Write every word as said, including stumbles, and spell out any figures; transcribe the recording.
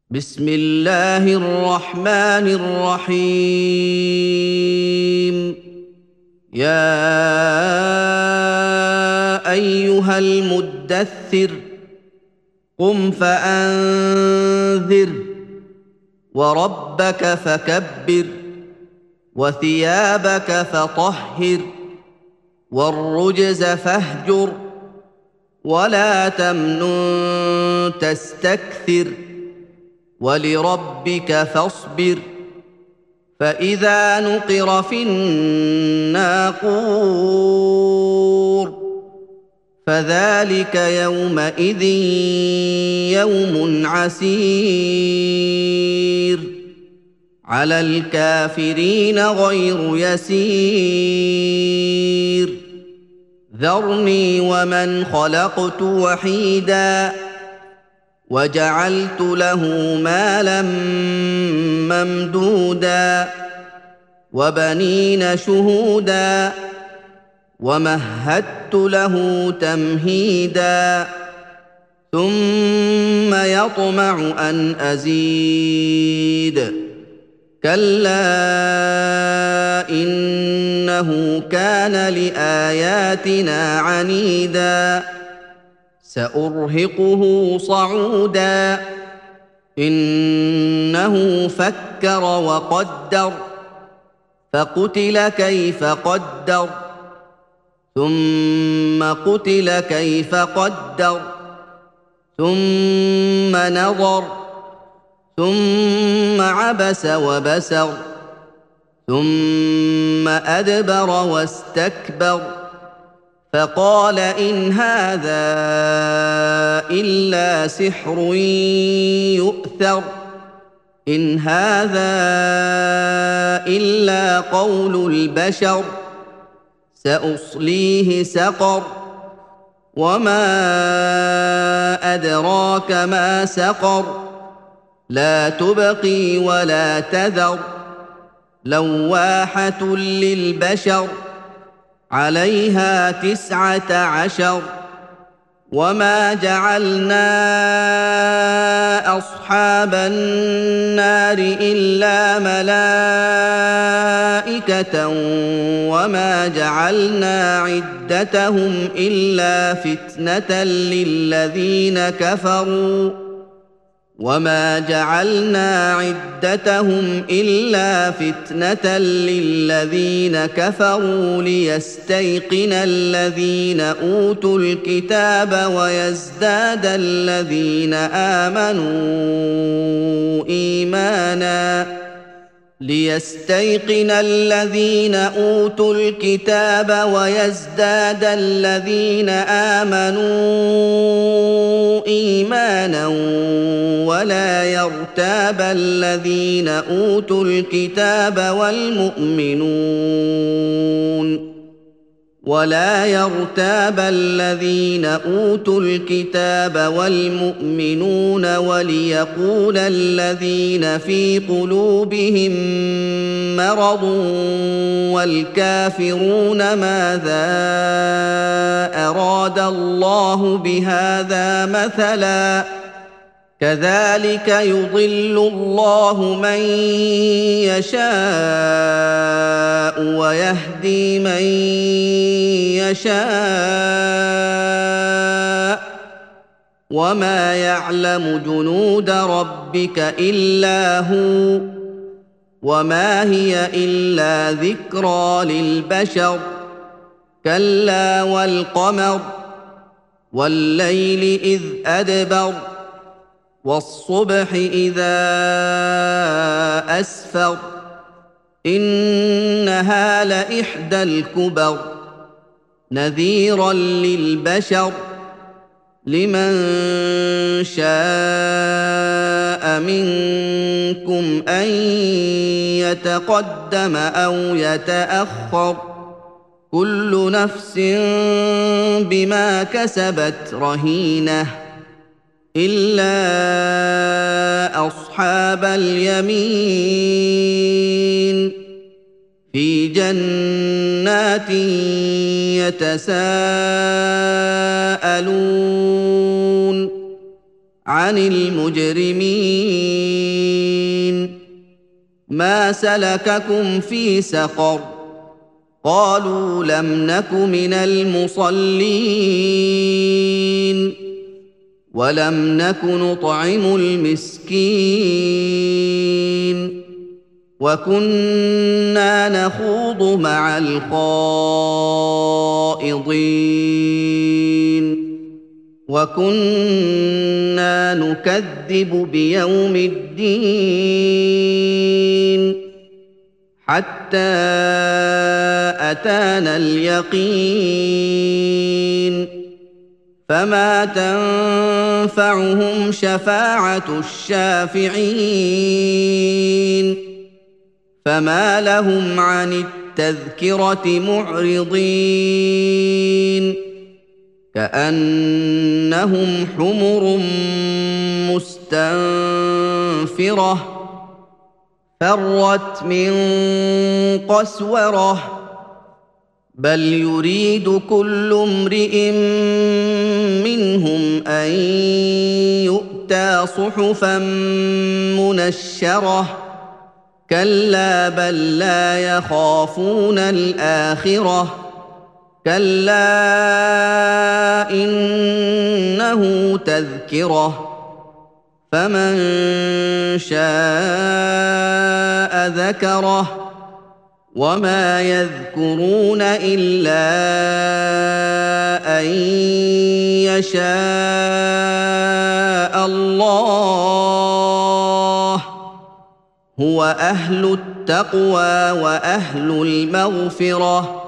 بسم الله الرحمن الرحيم. يا أيها المدثر قم فأنذر وربك فكبر وثيابك فطهر والرجز فاهجر ولا تمنن تستكثر ولربك فاصبر. فإذا نقر في الناقور فذلك يومئذ يوم عسير على الكافرين غير يسير. ذرني ومن خلقت وحيدا وجعلت له مالا ممدودا وبنين شهودا ومهدت له تمهيدا ثم يطمع أن أزيد. كلا إنه كان لآياتنا عنيدا سأرهقه صعودا. إنه فكر وقدر فقتل كيف قدر ثم قتل كيف قدر ثم نظر ثم عبس وبسر ثم أدبر واستكبر فقال إن هذا إلا سحر يؤثر إن هذا إلا قول البشر سأصليه سقر وما أدراك ما سقر لا تبقي ولا تذر لواحة للبشر عليها تسعة عشر. وما جعلنا أصحاب النار إلا ملائكة وما جعلنا عدتهم إلا فتنة للذين كفروا وما جعلنا عدتهم إلا فتنة للذين كفروا ليستيقن الذين أوتوا الكتاب ويزداد الذين آمنوا إيمانا ليستيقن الذين أوتوا الكتاب ويزداد الذين آمنوا إيمانا ولا يرتاب الذين أوتوا الكتاب والمؤمنون ولا يرتاب الذين أوتوا الكتاب والمؤمنون وليقول الذين في قلوبهم مرض والكافرون ماذا أراد الله بهذا مثلا كذلك يضل الله من يشاء ويهدي من يشاء وما يعلم جنود ربك إلا هو وما هي إلا ذكرى للبشر. كلا والقمر والليل إذ أدبر والصبح إذا أسفر إنها لإحدى الكبر نذيرا للبشر لمن شاء منكم أن يتقدم أو يتأخر كل نفس بما كسبت رهينة إلا أصحاب اليمين في جنات يتساءلون عن المجرمين ما سلككم في سقر قالوا لم نك من المصلين ولم نك نطعم المسكين وكنا نخوض مع الخائضين وكنا نكذب بيوم الدين حتى أتانا اليقين فما تنفعهم شفاعة الشافعين فما لهم عن التذكرة معرضين كأنهم حمر مستنفرة فرت من قسوره بل يريد كل امرئ منهم ان يؤتى صحفا منشره كلا بل لا يخافون الاخره كلا انه تذكره فمن شاء ذكره وما يذكرون الا ان يشاء الله هو اهل التقوى واهل المغفره